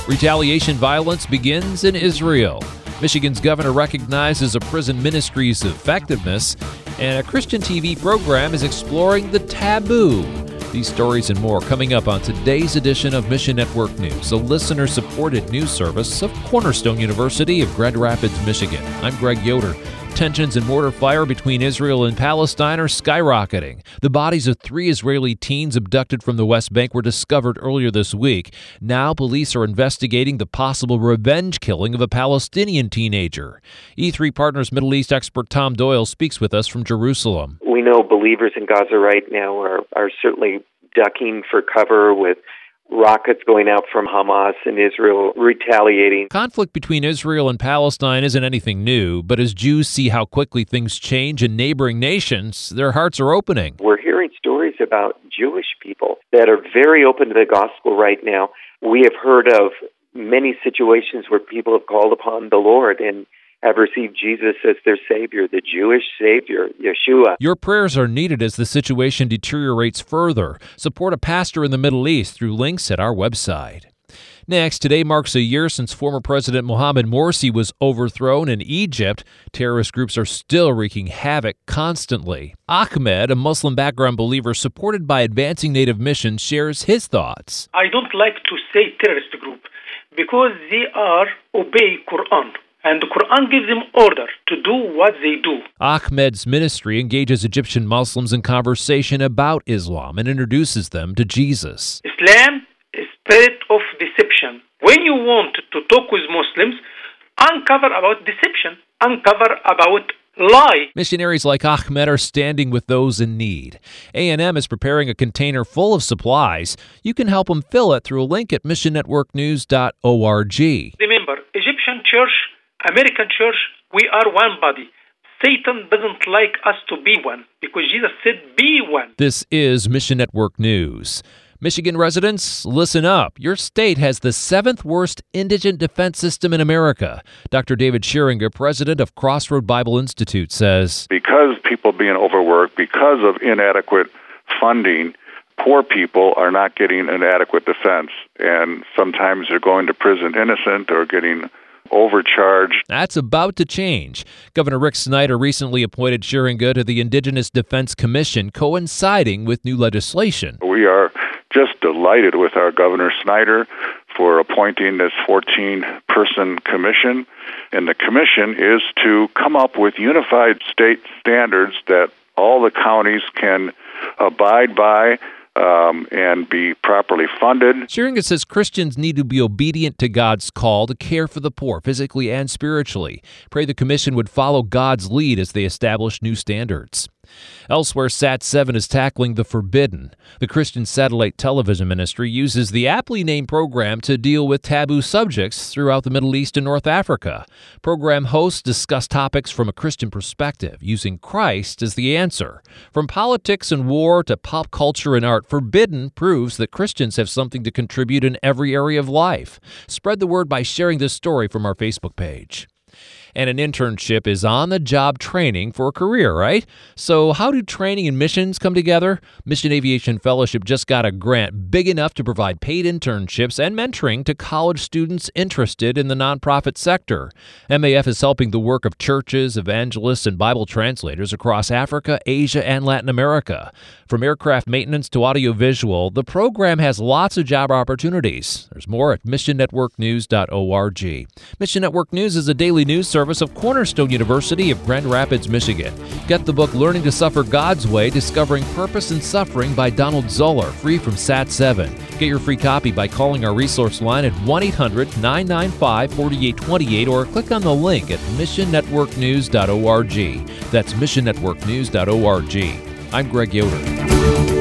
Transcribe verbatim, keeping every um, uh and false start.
Retaliation violence begins in Israel. Michigan's governor recognizes a prison ministry's effectiveness, and a Christian T V program is exploring the taboo. These stories and more coming up on today's edition of Mission Network News, a listener-supported news service of Cornerstone University of Grand Rapids, Michigan. I'm Greg Yoder. Tensions and mortar fire between Israel and Palestine are skyrocketing. The bodies of three Israeli teens abducted from the West Bank were discovered earlier this week. Now police are investigating the possible revenge killing of a Palestinian teenager. E three Partners Middle East expert Tom Doyle speaks with us from Jerusalem. We know believers in Gaza right now are, are certainly ducking for cover with rockets going out from Hamas and Israel retaliating. Conflict between Israel and Palestine isn't anything new, but as Jews see how quickly things change in neighboring nations, their hearts are opening. We're hearing stories about Jewish people that are very open to the gospel right now. We have heard of many situations where people have called upon the Lord and have received Jesus as their Savior, the Jewish Savior, Yeshua. Your prayers are needed as the situation deteriorates further. Support a pastor in the Middle East through links at our website. Next, today marks a year since former President Mohamed Morsi was overthrown in Egypt. Terrorist groups are still wreaking havoc constantly. Ahmed, a Muslim background believer supported by Advancing Native Mission, shares his thoughts. I don't like to say terrorist group because they are obey Quran. And the Quran gives them order to do what they do. Ahmed's ministry engages Egyptian Muslims in conversation about Islam and introduces them to Jesus. Islam is spirit of deception. When you want to talk with Muslims, uncover about deception, uncover about lie. Missionaries like Ahmed are standing with those in need. A and M is preparing a container full of supplies. You can help them fill it through a link at mission network news dot org. Remember, Egyptian church, American church, we are one body. Satan doesn't like us to be one because Jesus said, be one. This is Mission Network News. Michigan residents, listen up. Your state has the seventh worst indigent defense system in America. Doctor David Scheringer, president of Crossroad Bible Institute, says, because people being overworked, because of inadequate funding, poor people are not getting an adequate defense. And sometimes they're going to prison innocent or getting overcharged. That's about to change. Governor Rick Snyder recently appointed Scheringer to the Indigenous Defense Commission, coinciding with new legislation. We are just delighted with our Governor Snyder for appointing this fourteen-person commission. And the commission is to come up with unified state standards that all the counties can abide by Um, and be properly funded. Scheringer says Christians need to be obedient to God's call to care for the poor, physically and spiritually. Pray the commission would follow God's lead as they establish new standards. Elsewhere, Sat seven is tackling the forbidden. The Christian Satellite Television Ministry uses the aptly named program to deal with taboo subjects throughout the Middle East and North Africa. Program hosts discuss topics from a Christian perspective, using Christ as the answer. From politics and war to pop culture and art, Forbidden proves that Christians have something to contribute in every area of life. Spread the word by sharing this story from our Facebook page. And an internship is on-the-job training for a career, right? So how do training and missions come together? Mission Aviation Fellowship just got a grant big enough to provide paid internships and mentoring to college students interested in the nonprofit sector. M A F is helping the work of churches, evangelists, and Bible translators across Africa, Asia, and Latin America. From aircraft maintenance to audiovisual, the program has lots of job opportunities. There's more at mission network news dot org. Mission Network News is a daily news service of Cornerstone University of Grand Rapids, Michigan. Get the book Learning to Suffer God's Way, Discovering Purpose in Suffering by Donald Zoller, free from Sat seven. Get your free copy by calling our resource line at one eight hundred nine nine five four eight two eight or click on the link at mission network news dot org. That's mission network news dot org. I'm Greg Yoder.